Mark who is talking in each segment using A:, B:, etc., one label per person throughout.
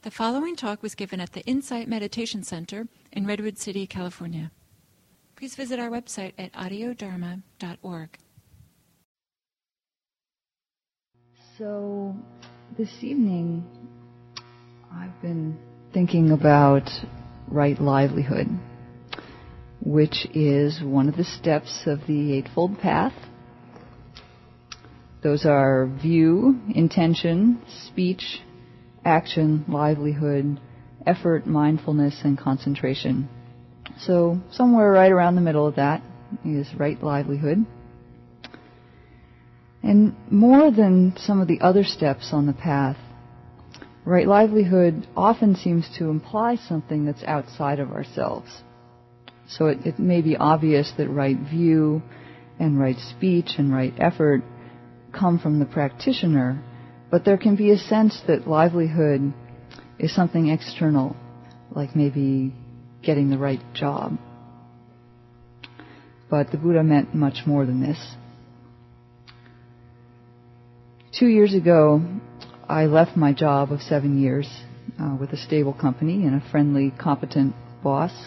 A: The following talk was given at the Insight Meditation Center in Redwood City, California. Please visit our website at audiodharma.org.
B: So, this evening, I've been thinking about right livelihood, which is one of the steps of the Eightfold Path. Those are view, intention, speech, action, livelihood, effort, mindfulness, and concentration. So somewhere right around the middle of that is right livelihood. And more than some of the other steps on the path, right livelihood often seems to imply something that's outside of ourselves. So it may be obvious that right view and right speech and right effort come from the practitioner, but there can be a sense that livelihood is something external, like maybe getting the right job. But the Buddha meant much more than this. 2 years ago, I left my job of 7 years with a stable company and a friendly, competent boss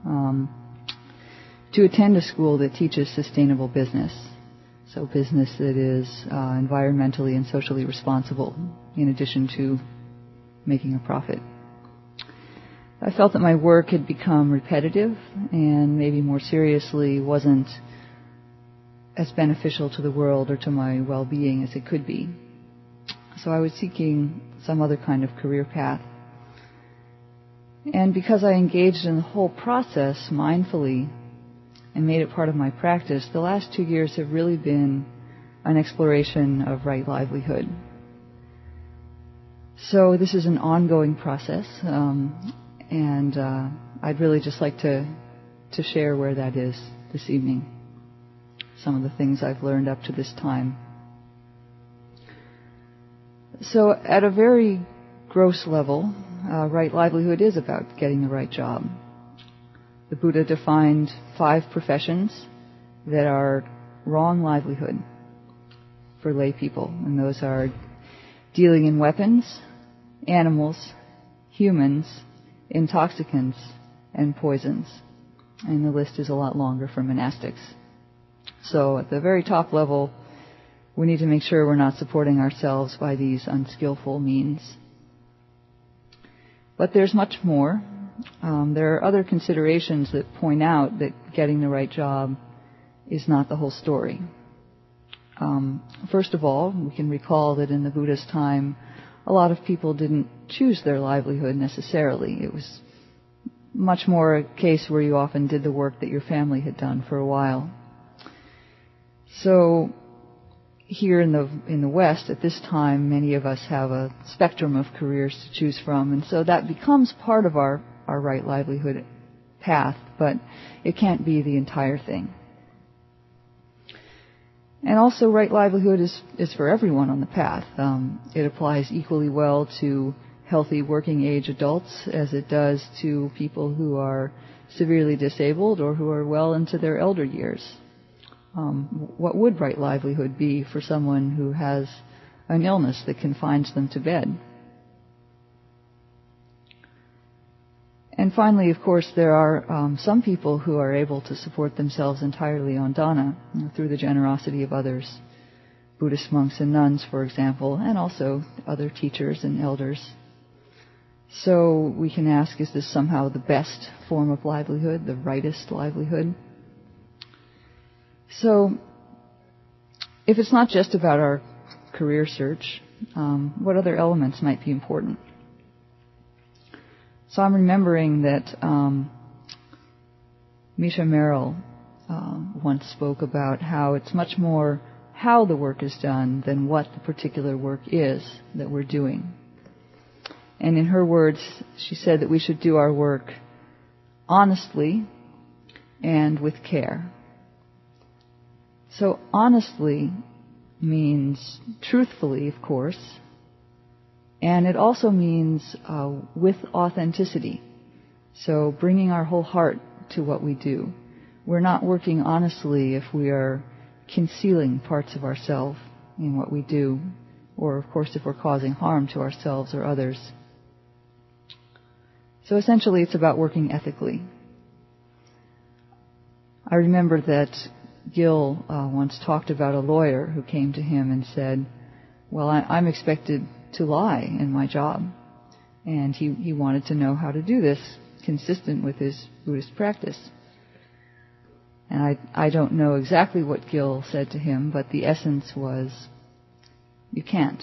B: to attend a school that teaches sustainable business. So business that is environmentally and socially responsible, in addition to making a profit. I felt that my work had become repetitive and maybe more seriously wasn't as beneficial to the world or to my well-being as it could be. So I was seeking some other kind of career path. And because I engaged in the whole process mindfully and made it part of my practice, the last 2 years have really been an exploration of right livelihood. So this is an ongoing process, and I'd really just like to share where that is this evening, some of the things I've learned up to this time. So at a very gross level, right livelihood is about getting the right job. The Buddha defined 5 professions that are wrong livelihood for lay people, and those are dealing in weapons, animals, humans, intoxicants, and poisons. And the list is a lot longer for monastics. So at the very top level, we need to make sure we're not supporting ourselves by these unskillful means. But there's much more. There are other considerations that point out that getting the right job is not the whole story. First of all, we can recall that in the Buddha's time, a lot of people didn't choose their livelihood necessarily. It was much more a case where you often did the work that your family had done for a while. So here in the West, at this time, many of us have a spectrum of careers to choose from, and so that becomes part of our right livelihood path, but it can't be the entire thing. And also, right livelihood is for everyone on the path. It applies equally well to healthy working age adults as it does to people who are severely disabled or who are well into their elder years. What would right livelihood be for someone who has an illness that confines them to bed? And finally, of course, there are some people who are able to support themselves entirely on dana, through the generosity of others, Buddhist monks and nuns, for example, and also other teachers and elders. So we can ask, is this somehow the best form of livelihood, the rightest livelihood? So if it's not just about our career search, what other elements might be important? So I'm remembering that Misha Merrill once spoke about how it's much more how the work is done than what the particular work is that we're doing. And in her words, she said that we should do our work honestly and with care. So honestly means truthfully, of course, and it also means with authenticity. So bringing our whole heart to what we do. We're not working honestly if we are concealing parts of ourselves in what we do, or of course if we're causing harm to ourselves or others. So essentially it's about working ethically. I remember that Gil once talked about a lawyer who came to him and said, well, I'm expected to lie in my job. And he wanted to know how to do this consistent with his Buddhist practice. And I don't know exactly what Gil said to him, but the essence was, you can't.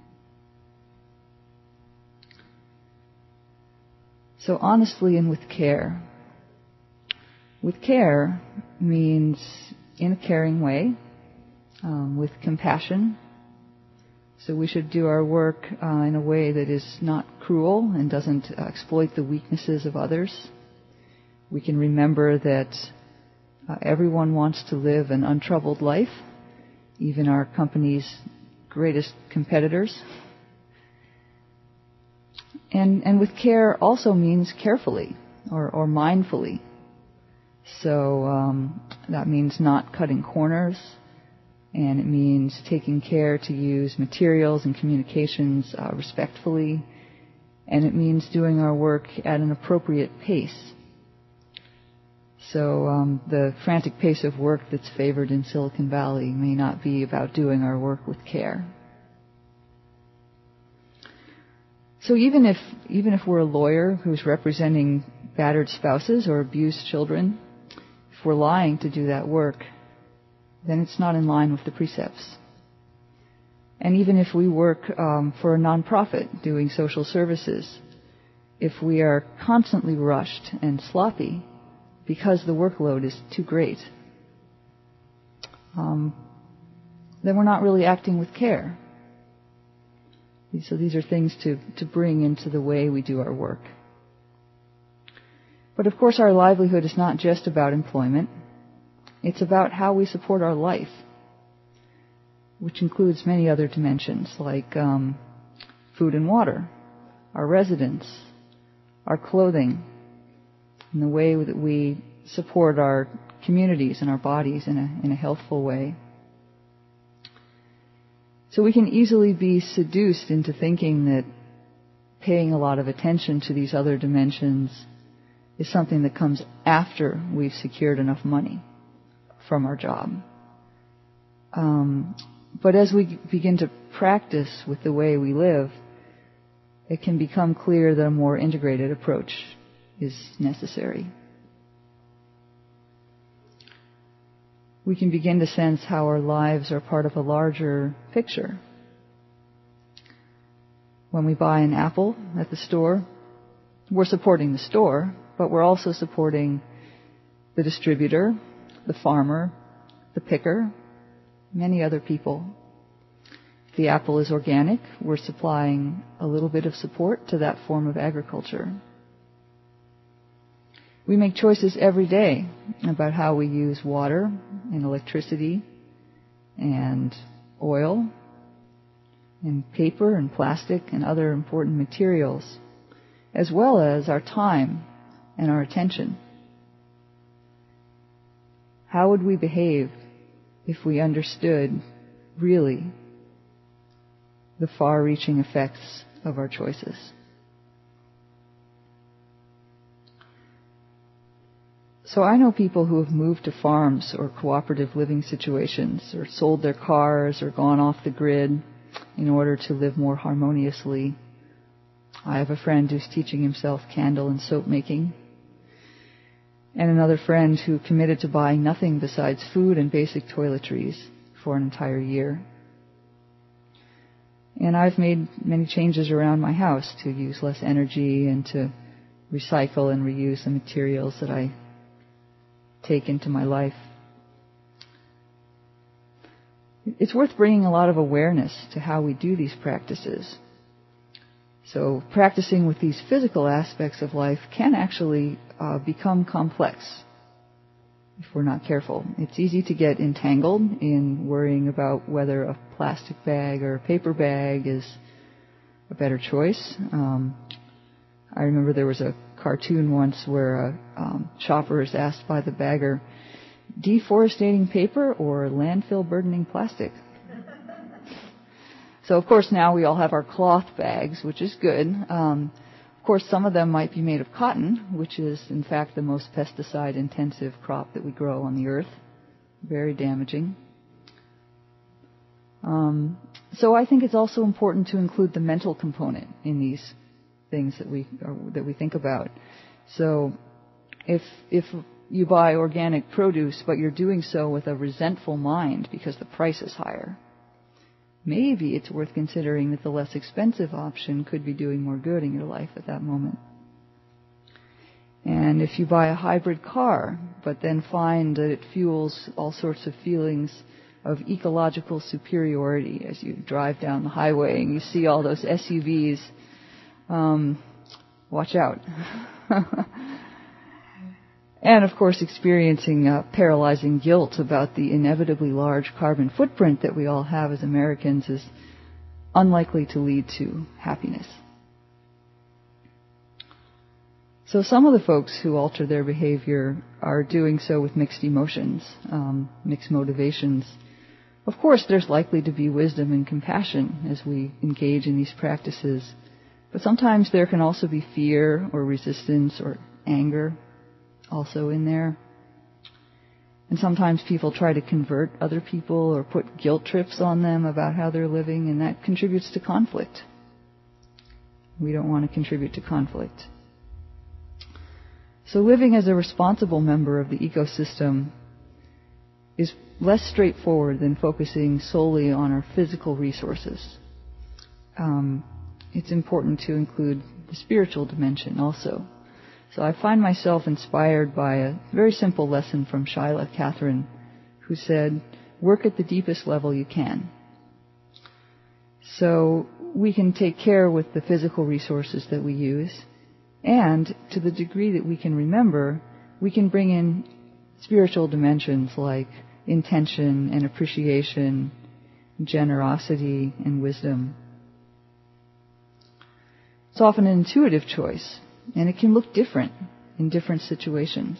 B: So honestly and with care. With care means in a caring way, with compassion. So we should do our work in a way that is not cruel and doesn't exploit the weaknesses of others. We can remember that everyone wants to live an untroubled life, even our company's greatest competitors. And with care also means carefully or mindfully. So that means not cutting corners, and it means taking care to use materials and communications respectfully, and it means doing our work at an appropriate pace. So the frantic pace of work that's favored in Silicon Valley may not be about doing our work with care. So even if we're a lawyer who's representing battered spouses or abused children, if we're lying to do that work, then it's not in line with the precepts. And even if we work for a nonprofit doing social services, if we are constantly rushed and sloppy because the workload is too great, then we're not really acting with care. So these are things to bring into the way we do our work. But of course our livelihood is not just about employment. It's about how we support our life, which includes many other dimensions like food and water, our residence, our clothing, and the way that we support our communities and our bodies in a healthful way. So we can easily be seduced into thinking that paying a lot of attention to these other dimensions is something that comes after we've secured enough money from our job. But as we begin to practice with the way we live, it can become clear that a more integrated approach is necessary. We can begin to sense how our lives are part of a larger picture. When we buy an apple at the store, we're supporting the store, but we're also supporting the distributor, the farmer, the picker, many other people. If the apple is organic, we're supplying a little bit of support to that form of agriculture. We make choices every day about how we use water and electricity and oil and paper and plastic and other important materials, as well as our time and our attention. How would we behave if we understood really the far-reaching effects of our choices? So I know people who have moved to farms or cooperative living situations, or sold their cars or gone off the grid in order to live more harmoniously. I have a friend who's teaching himself candle and soap making, and another friend who committed to buying nothing besides food and basic toiletries for an entire year. And I've made many changes around my house to use less energy and to recycle and reuse the materials that I take into my life. It's worth bringing a lot of awareness to how we do these practices. So practicing with these physical aspects of life can actually become complex if we're not careful. It's easy to get entangled in worrying about whether a plastic bag or a paper bag is a better choice. I remember there was a cartoon once where a shopper is asked by the bagger, deforesting paper or landfill burdening plastic? So of course now we all have our cloth bags, which is good, course, some of them might be made of cotton, which is, in fact, the most pesticide-intensive crop that we grow on the earth. Very damaging. So I think it's also important to include the mental component in these things that we think about. So if you buy organic produce, but you're doing so with a resentful mind because the price is higher, maybe it's worth considering that the less expensive option could be doing more good in your life at that moment. And if you buy a hybrid car, but then find that it fuels all sorts of feelings of ecological superiority as you drive down the highway and you see all those SUVs, watch out. And, of course, experiencing paralyzing guilt about the inevitably large carbon footprint that we all have as Americans is unlikely to lead to happiness. So some of the folks who alter their behavior are doing so with mixed emotions, mixed motivations. Of course, there's likely to be wisdom and compassion as we engage in these practices, but sometimes there can also be fear or resistance or anger also in there. And sometimes people try to convert other people or put guilt trips on them about how they're living, and that contributes to conflict. We don't want to contribute to conflict. So living as a responsible member of the ecosystem is less straightforward than focusing solely on our physical resources. It's important to include the spiritual dimension also. So I find myself inspired by a very simple lesson from Shyla Catherine, who said, work at the deepest level you can. So we can take care with the physical resources that we use, and to the degree that we can remember, we can bring in spiritual dimensions like intention and appreciation, generosity and wisdom. It's often an intuitive choice, and it can look different in different situations.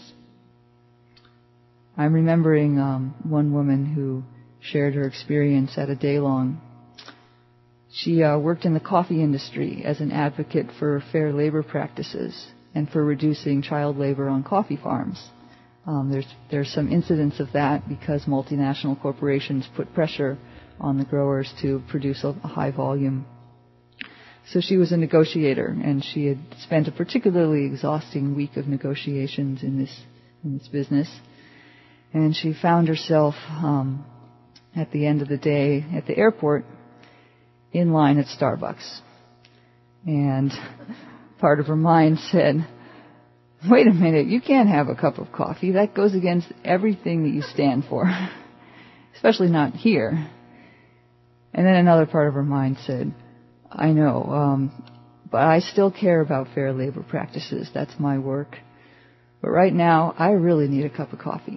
B: I'm remembering one woman who shared her experience at a day-long. She worked in the coffee industry as an advocate for fair labor practices and for reducing child labor on coffee farms. There's some incidents of that because multinational corporations put pressure on the growers to produce a high volume. So she was a negotiator, and she had spent a particularly exhausting week of negotiations in this business. And she found herself at the end of the day at the airport in line at Starbucks. And part of her mind said, wait a minute, you can't have a cup of coffee. That goes against everything that you stand for, especially not here. And then another part of her mind said, I know, but I still care about fair labor practices. That's my work. But right now, I really need a cup of coffee.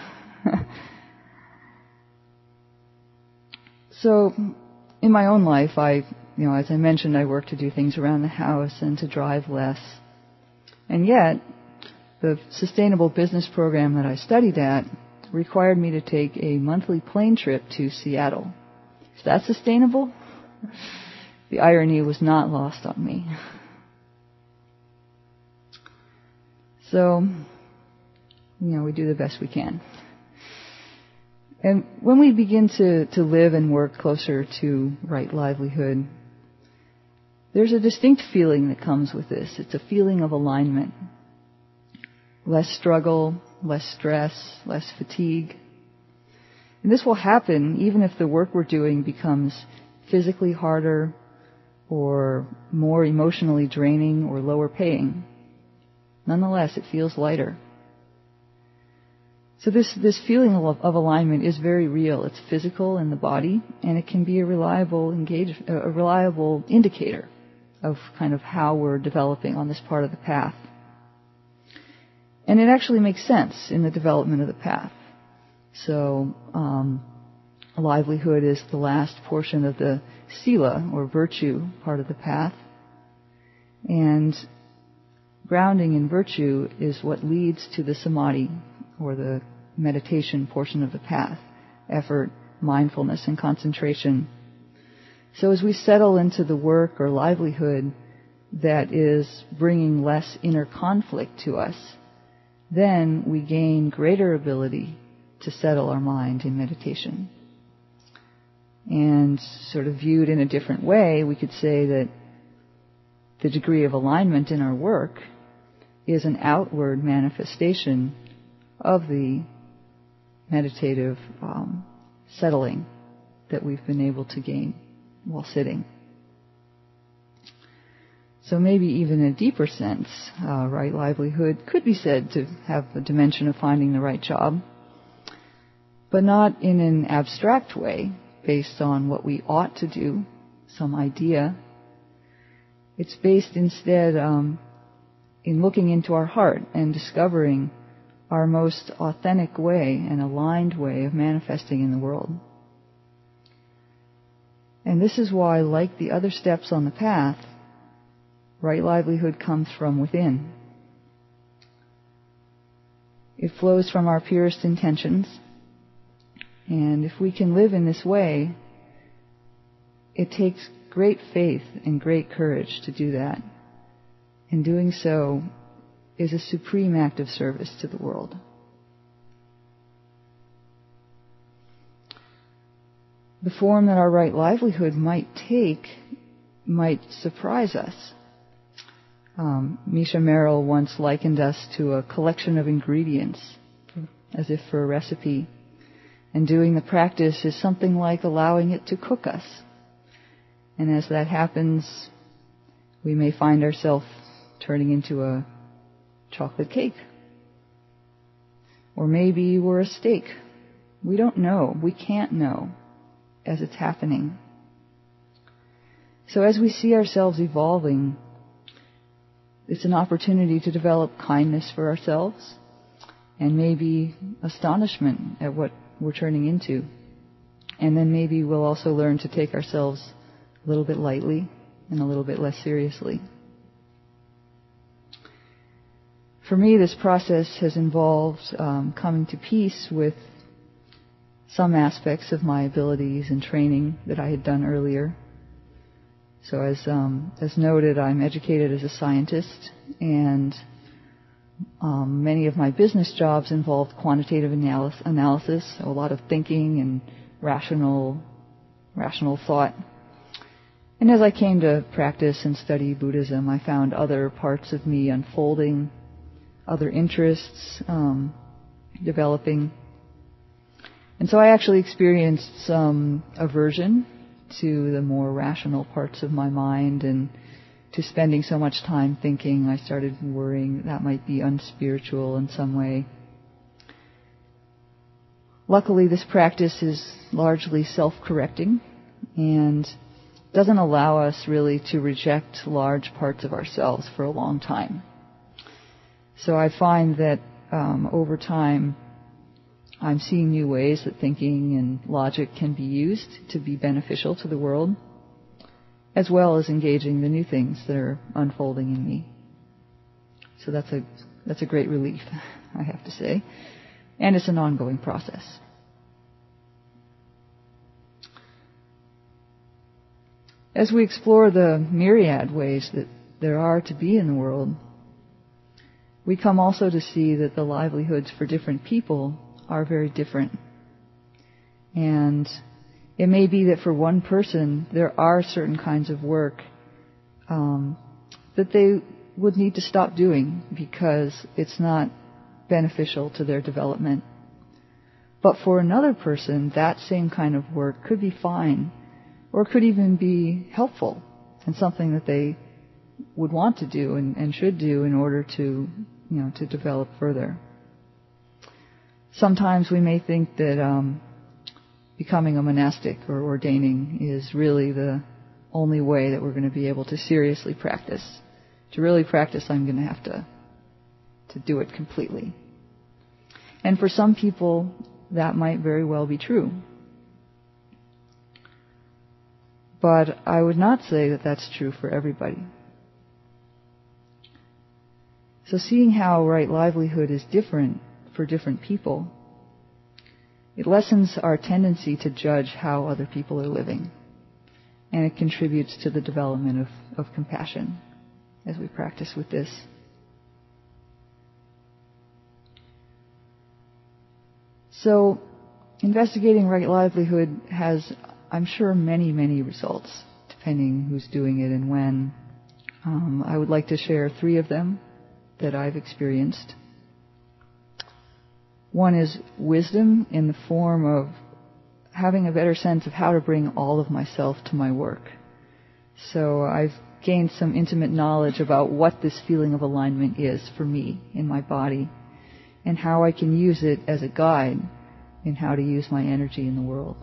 B: So, in my own life, as I mentioned, I work to do things around the house and to drive less. And yet, the sustainable business program that I studied at required me to take a monthly plane trip to Seattle. Is that sustainable? The irony was not lost on me. So, we do the best we can. And when we begin to live and work closer to right livelihood, there's a distinct feeling that comes with this. It's a feeling of alignment. Less struggle, less stress, less fatigue. And this will happen even if the work we're doing becomes physically harder or more emotionally draining or lower paying. Nonetheless, it feels lighter. So this feeling of alignment is very real. It's physical in the body, and it can be a reliable indicator of kind of how we're developing on this part of the path. And it actually makes sense in the development of the path. So, livelihood is the last portion of the sila, or virtue, part of the path. And grounding in virtue is what leads to the samadhi, or the meditation portion of the path. Effort, mindfulness, and concentration. So as we settle into the work or livelihood, that is bringing less inner conflict to us, then we gain greater ability to settle our mind in meditation. And sort of viewed in a different way, we could say that the degree of alignment in our work is an outward manifestation of the meditative settling that we've been able to gain while sitting. So maybe even in a deeper sense, right livelihood could be said to have a dimension of finding the right job, but not in an abstract way based on what we ought to do, some idea. It's based instead in looking into our heart and discovering our most authentic way and aligned way of manifesting in the world. And this is why, like the other steps on the path, right livelihood comes from within. It flows from our purest intentions, and if we can live in this way, it takes great faith and great courage to do that. And doing so is a supreme act of service to the world. The form that our right livelihood might take might surprise us. Misha Merrill once likened us to a collection of ingredients, as if for a recipe. And doing the practice is something like allowing it to cook us. And as that happens, we may find ourselves turning into a chocolate cake. Or maybe we're a steak. We don't know. We can't know as it's happening. So as we see ourselves evolving, it's an opportunity to develop kindness for ourselves and maybe astonishment at what we're turning into. And then maybe we'll also learn to take ourselves a little bit lightly and a little bit less seriously. For me, this process has involved coming to peace with some aspects of my abilities and training that I had done earlier. So as noted, I'm educated as a scientist, and many of my business jobs involved quantitative analysis, so a lot of thinking and rational thought. And as I came to practice and study Buddhism, I found other parts of me unfolding, other interests developing. And so I actually experienced some aversion to the more rational parts of my mind and to spending so much time thinking. I started worrying that might be unspiritual in some way. Luckily, this practice is largely self-correcting and doesn't allow us really to reject large parts of ourselves for a long time. So I find that over time, I'm seeing new ways that thinking and logic can be used to be beneficial to the world, as well as engaging the new things that are unfolding in me. So that's a great relief, I have to say. And it's an ongoing process. As we explore the myriad ways that there are to be in the world, we come also to see that the livelihoods for different people are very different. And it may be that for one person, there are certain kinds of work that they would need to stop doing because it's not beneficial to their development. But for another person, that same kind of work could be fine, or could even be helpful and something that they would want to do and should do in order to develop further. Sometimes we may think that becoming a monastic or ordaining is really the only way that we're going to be able to seriously practice. To really practice, I'm going to have to do it completely. And for some people, that might very well be true. But I would not say that that's true for everybody. So seeing how right livelihood is different for different people, it lessens our tendency to judge how other people are living. And it contributes to the development of compassion. as we practice with this. So, investigating right livelihood has, I'm sure, many, many results, depending who's doing it and when. I would like to share 3 of them that I've experienced. One is wisdom in the form of having a better sense of how to bring all of myself to my work. So I've gained some intimate knowledge about what this feeling of alignment is for me in my body and how I can use it as a guide in how to use my energy in the world.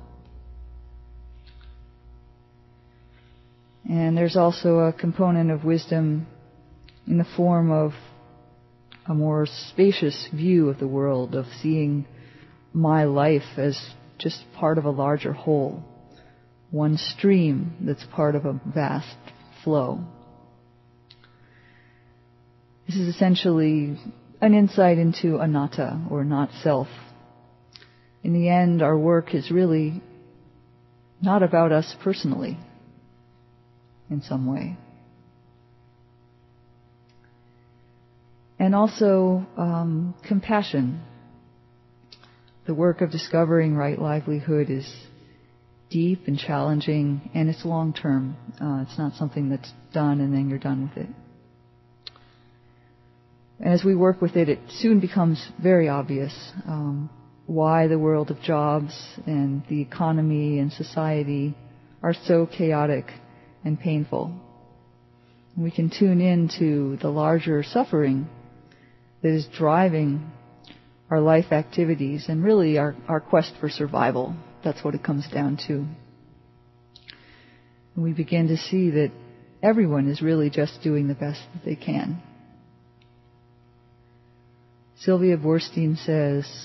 B: And there's also a component of wisdom in the form of a more spacious view of the world, of seeing my life as just part of a larger whole, one stream that's part of a vast flow. This is essentially an insight into anatta, or not self. In the end, our work is really not about us personally, in some way. And also compassion. The work of discovering right livelihood is deep and challenging, and it's long-term. It's not something that's done and then you're done with it. And as we work with it, it soon becomes very obvious why the world of jobs and the economy and society are so chaotic and painful. We can tune into the larger suffering that is driving our life activities and really our quest for survival. That's what it comes down to. And we begin to see that everyone is really just doing the best that they can. Sylvia Boorstein says,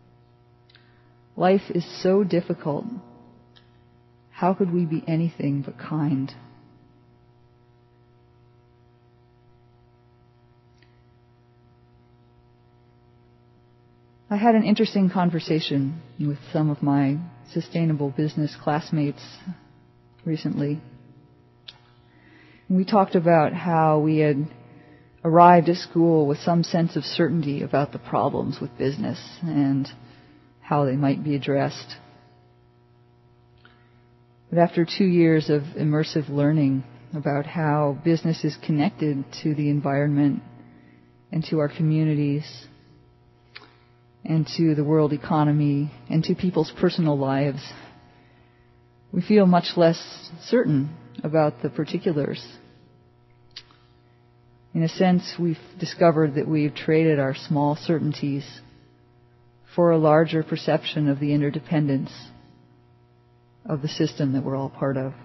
B: "Life is so difficult. How could we be anything but kind?" I had an interesting conversation with some of my sustainable business classmates recently. We talked about how we had arrived at school with some sense of certainty about the problems with business and how they might be addressed. But after 2 years of immersive learning about how business is connected to the environment and to our communities and to the world economy and to people's personal lives, we feel much less certain about the particulars. In a sense, we've discovered that we've traded our small certainties for a larger perception of the interdependence of the system that we're all part of.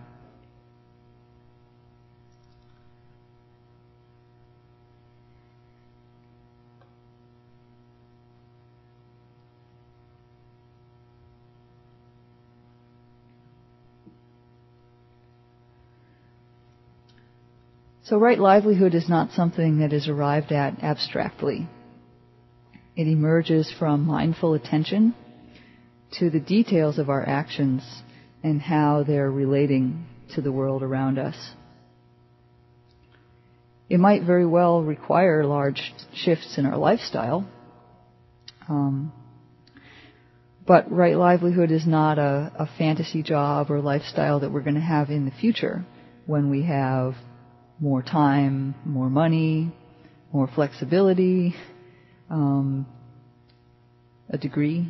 B: So right livelihood is not something that is arrived at abstractly. It emerges from mindful attention to the details of our actions and how they're relating to the world around us. It might very well require large shifts in our lifestyle, but right livelihood is not a fantasy job or lifestyle that we're going to have in the future when we have more time, more money, more flexibility, a degree.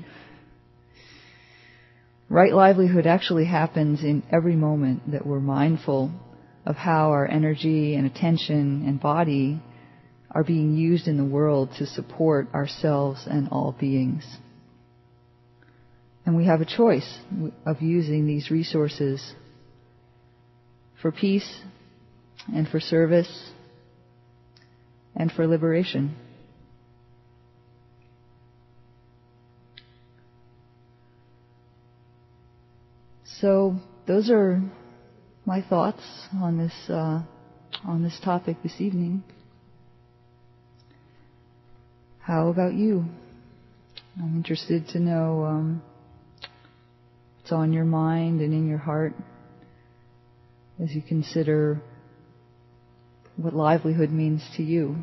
B: Right livelihood actually happens in every moment that we're mindful of how our energy and attention and body are being used in the world to support ourselves and all beings. And we have a choice of using these resources for peace and for service and for liberation. So those are my thoughts on this topic this evening. How about you? I'm interested to know what's on your mind and in your heart as you consider what livelihood means to you.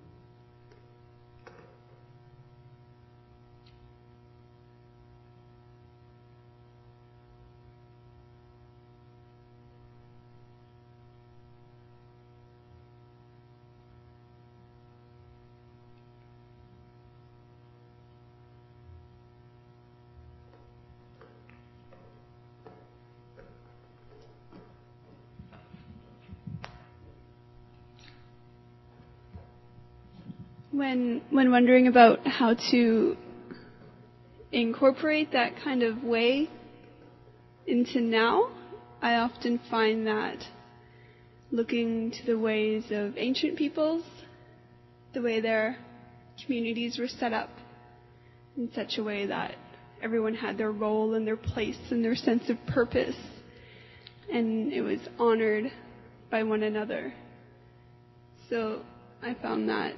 C: When wondering about how to incorporate that kind of way into now, I often find that looking to the ways of ancient peoples, the way their communities were set up in such a way that everyone had their role and their place and their sense of purpose, and it was honored by one another. So I found that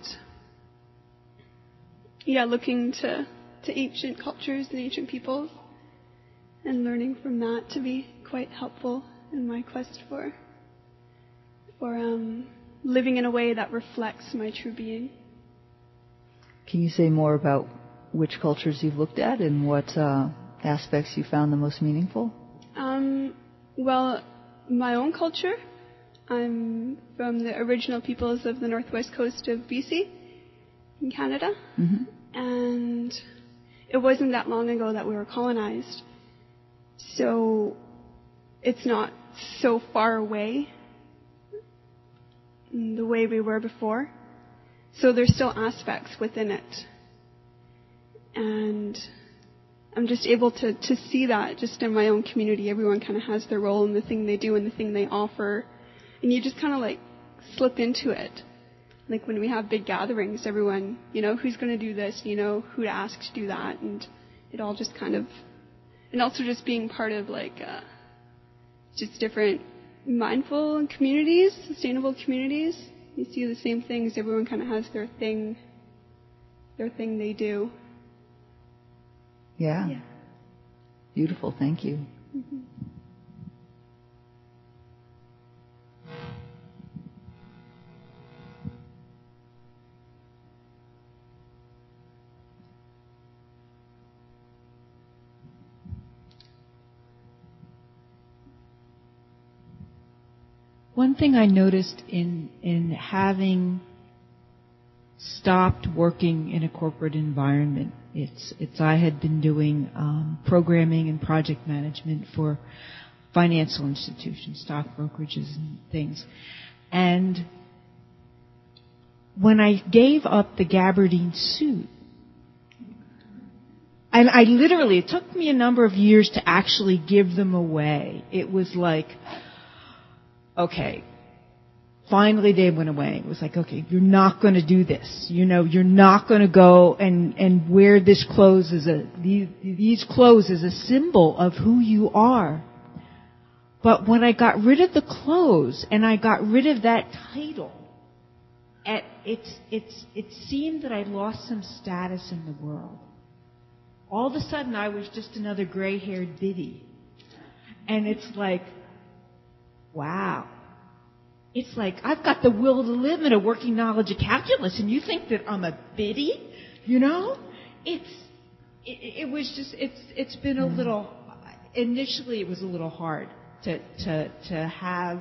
C: looking to ancient cultures and ancient peoples and learning from that to be quite helpful in my quest for living in a way that reflects my true being.
B: Can you say more about which cultures you've looked at and what aspects you found the most meaningful?
C: Well, my own culture, I'm from the original peoples of the northwest coast of BC in Canada.
B: Mm-hmm.
C: And it wasn't that long ago that we were colonized. So it's not so far away the way we were before. So there's still aspects within it. And I'm just able to see that just in my own community. Everyone kind of has their role in the thing they do and the thing they offer. And you just kind of like slip into it. Like when we have big gatherings, everyone, who's going to do this, who to ask to do that. And it all just kind of, and also just being part of like, just different mindful communities, sustainable communities. You see the same things. Everyone kind of has their thing they do.
B: Yeah. Beautiful. Thank you.
C: Mm-hmm.
D: One thing I noticed in having stopped working in a corporate environment, I had been doing programming and project management for financial institutions, stock brokerages and things. And when I gave up the gabardine suit, and it took me a number of years to actually give them away. It was like, okay, finally they went away. It was like, okay, you're not going to do this. You're not going to go and wear this clothes these clothes as a symbol of who you are. But when I got rid of the clothes and I got rid of that title, it seemed that I lost some status in the world. All of a sudden I was just another gray-haired biddy. And it's like, wow. It's like, I've got the will to live and a working knowledge of calculus, and you think that I'm a biddy? It's been a little, initially it was a little hard to have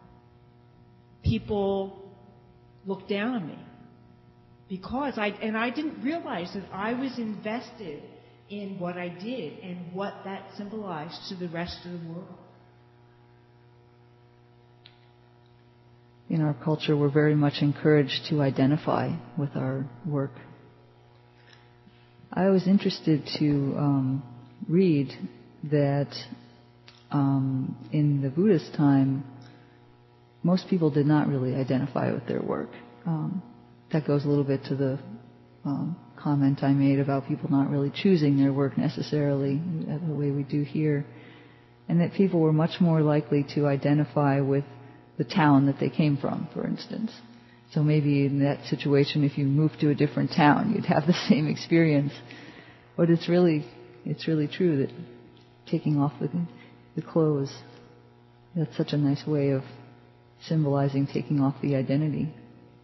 D: people look down on me. Because I didn't realize that I was invested in what I did and what that symbolized to the rest of the world.
B: In our culture, we're very much encouraged to identify with our work. I was interested to read that in the Buddhist time, most people did not really identify with their work. That goes a little bit to the comment I made about people not really choosing their work necessarily the way we do here, and that people were much more likely to identify with the town that they came from, for instance. So maybe in that situation, if you moved to a different town, you'd have the same experience. But it's really true that taking off the clothes, that's such a nice way of symbolizing taking off the identity.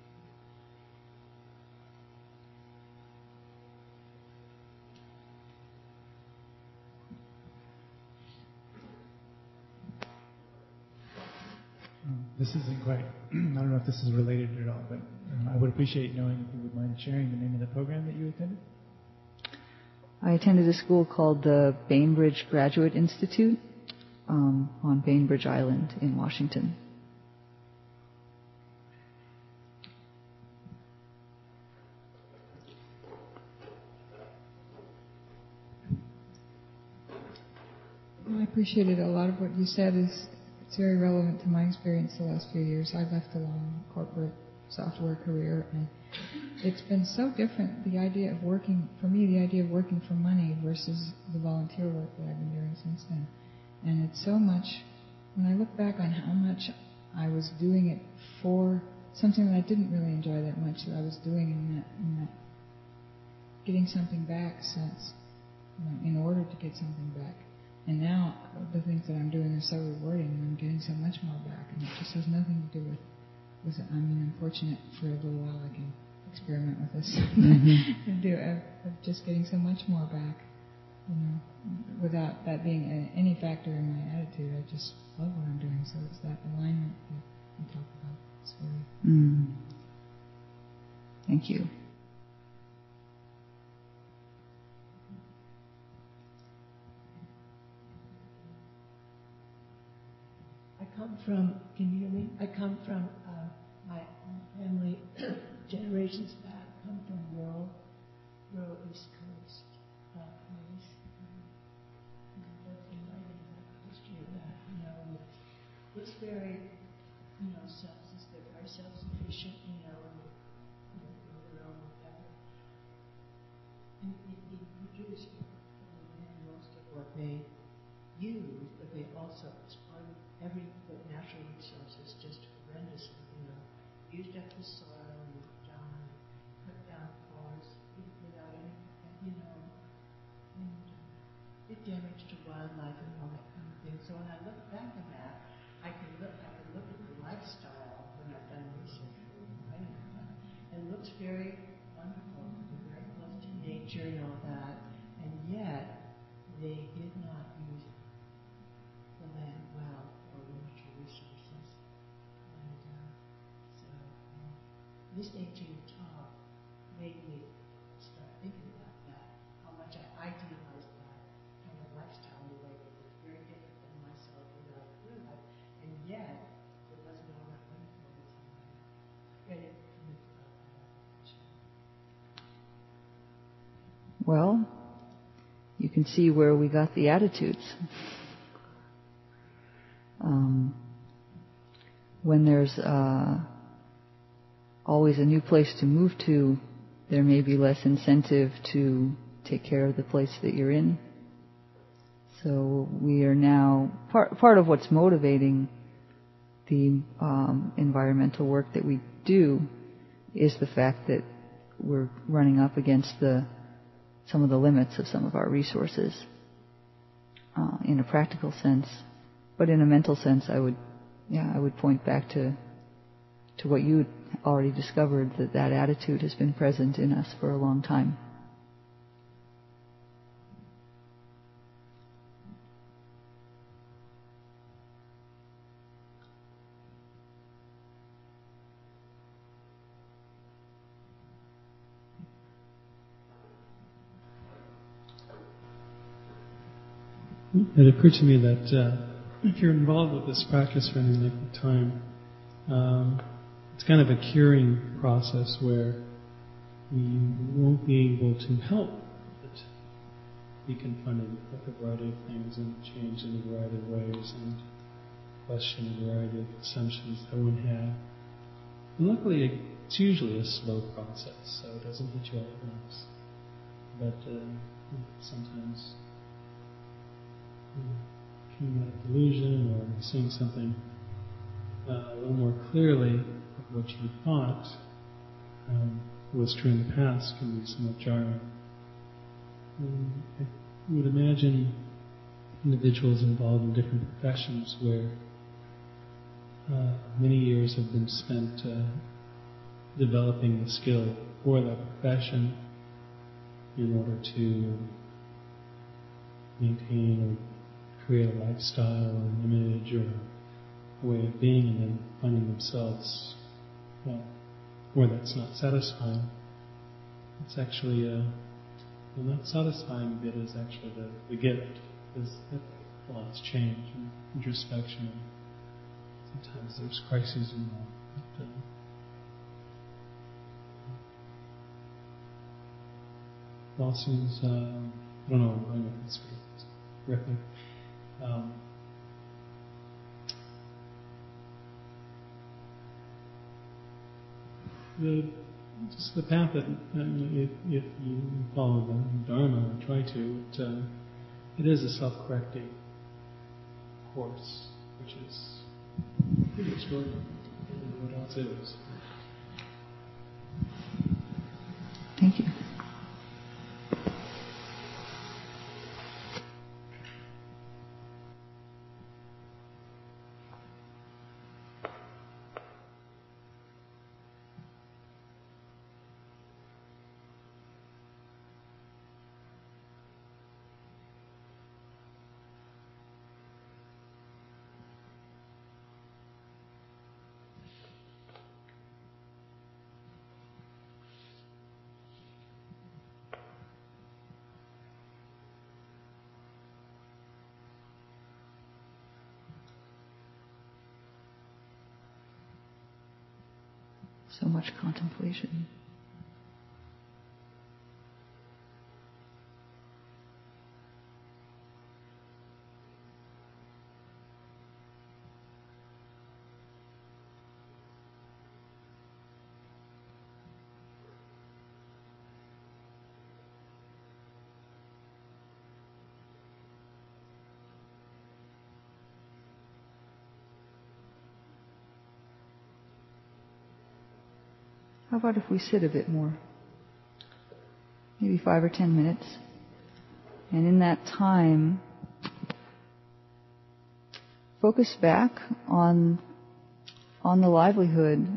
E: This isn't quite, I don't know if this is related at all, but I would appreciate knowing if you would mind sharing the name of the program that you attended.
B: I attended a school called the Bainbridge Graduate Institute on Bainbridge Island in Washington.
F: I appreciated a lot of what you said. It's very relevant to my experience the last few years. I left a long corporate software career, and it's been so different. The idea of working, for me, the idea of working for money versus the volunteer work that I've been doing since then. And it's so much, when I look back on how much I was doing it for something that I didn't really enjoy that much, that I was doing in that getting something back sense, in order to get something back. And now the things that I'm doing are so rewarding, and I'm getting so much more back, and it just has nothing to do with it. I mean, I'm fortunate for a little while I can experiment with this of just getting so much more back, without that being any factor in my attitude. I just love what I'm doing, so it's that alignment that we talk about. It's very...
B: Thank you.
G: Can you hear me? I come from, my family, generations back, come from rural East Coast place. I've been writing about the history of that, it's very, they're very self-sufficient, and their own whatever. And it produced most of what they use, but they also, as part of every natural resources, just horrendously, used up the soil and cut down forests without any, and did damage to wildlife and all that kind of thing. So when I look back on that, I can look at the lifestyle when I've done research for writing about it, and it looks very wonderful, very close to nature and all that, and yet they did not use the land well or natural resources. And so listening to your talk made me start thinking about that, how much I idealized that kind of lifestyle in a way that was very different than myself without real life, and yet it wasn't all that wonderful at the time. Credit to me about that.
B: Well, you can see where we got the attitudes. When there's always a new place to move to, there may be less incentive to take care of the place that you're in. So we are now, part of what's motivating the environmental work that we do is the fact that we're running up against some of the limits of some of our resources in a practical sense. But in a mental sense, I would point back to what you had already discovered, that attitude has been present in us for a long time.
H: It occurred to me that if you're involved with this practice for any length of time, it's kind of a curing process where you won't be able to help but be confronted with a variety of things and change in a variety of ways and question a variety of assumptions that one had. And luckily, it's usually a slow process, so it doesn't hit you all at once. But sometimes coming out of delusion or seeing something a little more clearly of what you thought was true in the past can be somewhat jarring. I would imagine individuals involved in different professions where many years have been spent developing the skill for that profession in order to maintain or create a lifestyle or an image or a way of being, and then finding themselves, well, where that's not satisfying. It's actually the not satisfying bit is actually the gift, because it allows change and introspection. Sometimes there's crises involved. But, it all seems, I don't know where I'm going with this, but it's riffing. Just the path that if you follow the Dharma or try to, it is a self-correcting course, which is pretty extraordinary. What else is?
B: Thank you. So much contemplation. How about if we sit a bit more? Maybe 5 or 10 minutes. And in that time, focus back on the livelihood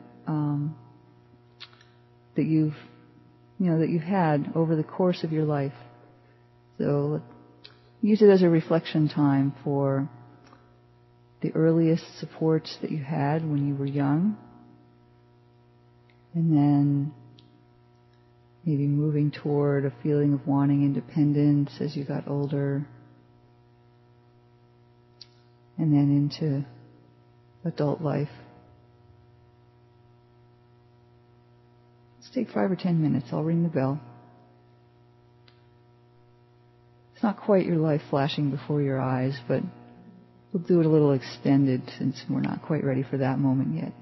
B: that you've had over the course of your life. So use it as a reflection time for the earliest supports that you had when you were young. And then maybe moving toward a feeling of wanting independence as you got older. And then into adult life. Let's take 5 or 10 minutes. I'll ring the bell. It's not quite your life flashing before your eyes, but we'll do it a little extended since we're not quite ready for that moment yet.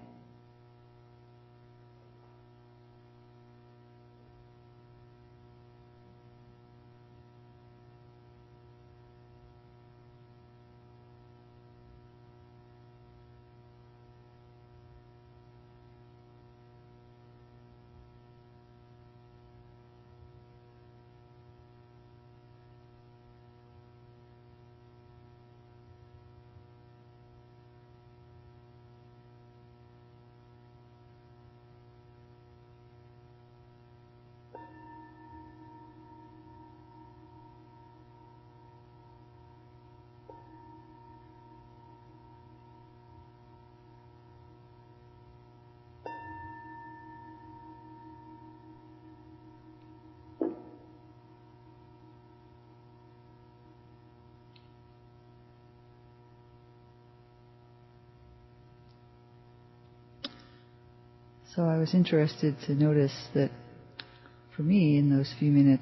B: So I was interested to notice that for me, in those few minutes,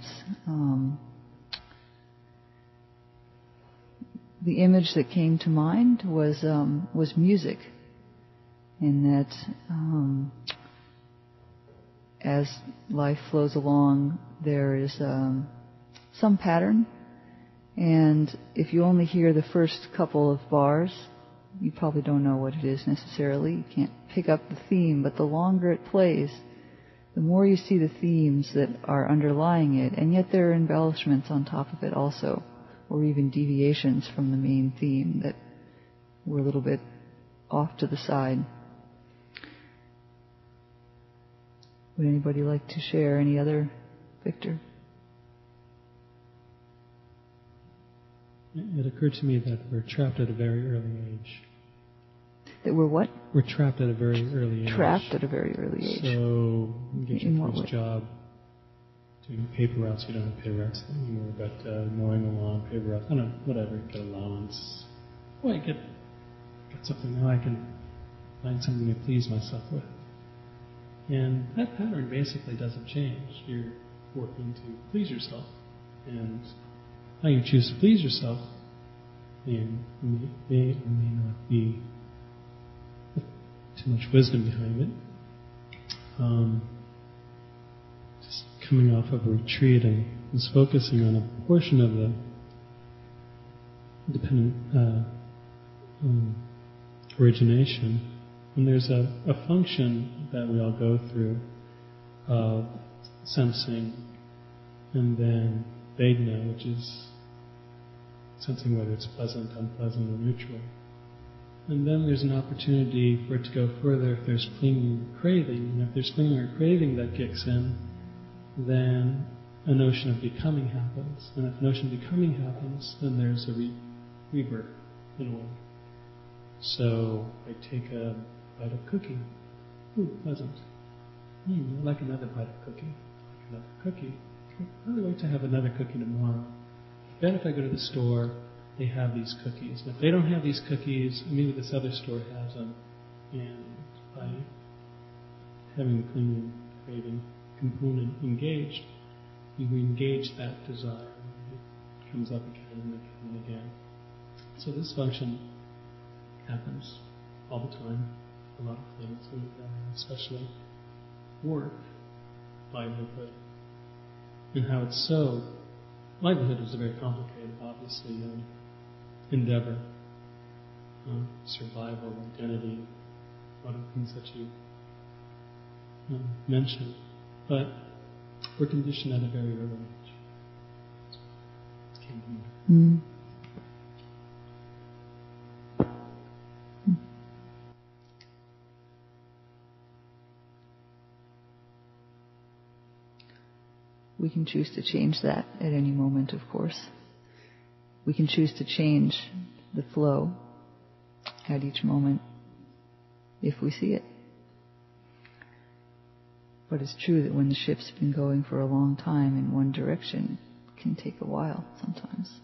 B: the image that came to mind was music, and that as life flows along, there is some pattern, and if you only hear the first couple of bars, you probably don't know what it is necessarily. You can't pick up the theme, but the longer it plays, the more you see the themes that are underlying it, and yet there are embellishments on top of it also, or even deviations from the main theme that were a little bit off to the side. Would anybody like to share any other, Victor?
H: It occurred to me that we're trapped at a very early age.
B: That we're what?
H: We're trapped at a very early age.
B: Trapped at a very early age.
H: So, you get
B: In
H: your
B: what
H: first
B: way?
H: job doing paper routes. You don't have paper routes anymore, but mowing the lawn, paper routes, I don't know, whatever, get allowance. Well, I get something now I can find something to please myself with. And that pattern basically doesn't change. You're working to please yourself. And how you choose to please yourself may or may not be too much wisdom behind it. Just coming off of a retreat and was focusing on a portion of the dependent origination. And there's a function that we all go through of sensing, and then Vedana, which is sensing whether it's pleasant, unpleasant, or neutral. And then there's an opportunity for it to go further if there's clinging or craving. And if there's clinging or craving that kicks in, then a notion of becoming happens. And if a notion of becoming happens, then there's a rebirth in a way. So I take a bite of cookie. Ooh, pleasant. I'd like another bite of cookie. I'd like another cookie. I'd really like to have another cookie tomorrow. Then if I go to the store, they have these cookies. And if they don't have these cookies, maybe this other store has them. And by having the clinging, craving component engaged, you engage that desire. It comes up again and again and again. So this function happens all the time. A lot of things, especially work, livelihood, and how it's so. Livelihood is a very complicated, obviously, endeavor. Survival, identity, a lot of things that you mentioned. But we're conditioned at a very early age. It came to me.
B: We can choose to change that at any moment, of course. We can choose to change the flow at each moment if we see it. But it's true that when the ship's been going for a long time in one direction, it can take a while sometimes.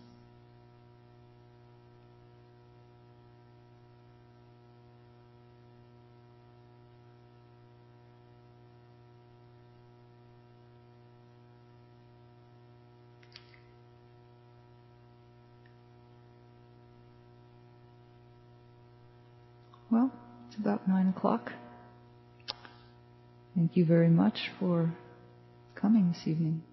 B: Well, it's about 9:00. Thank you very much for coming this evening.